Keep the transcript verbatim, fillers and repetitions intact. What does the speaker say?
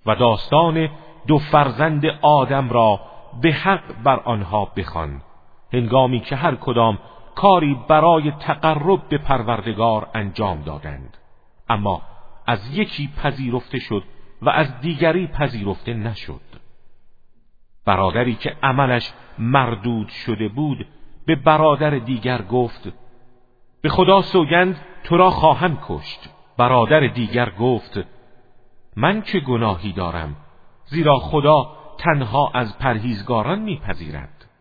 و داستان دو فرزند آدم را به حق بر آنها بخوان، هنگامی که هر کدام کاری برای تقرب به پروردگار انجام دادند، اما از یکی پذیرفته شد و از دیگری پذیرفته نشد. برادری که عملش مردود شده بود به برادر دیگر گفت: به خدا سوگند تو را خواهم کشت. برادر دیگر گفت: من چه گناهی دارم، زیرا خدا تنها از پرهیزگاران میپذیرد.